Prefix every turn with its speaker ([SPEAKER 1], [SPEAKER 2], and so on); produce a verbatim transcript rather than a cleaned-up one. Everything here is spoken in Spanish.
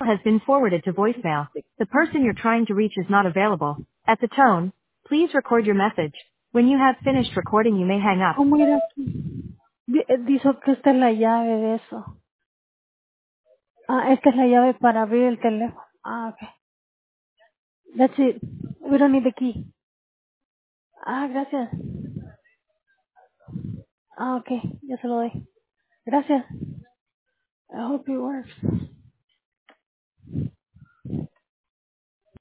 [SPEAKER 1] has been forwarded to voicemail. The person you're trying to reach is not available. At the tone, please record your message. When you have finished recording, you may hang up.
[SPEAKER 2] ¿Cómo ir aquí? Di- eh, Dice que esta es la llave de eso. Ah, esta es la llave para abrir el teléfono. Ah, okay. That's it. We don't need the key. Ah, gracias. Ah, okay. Ya se lo doy. Gracias. I hope it works.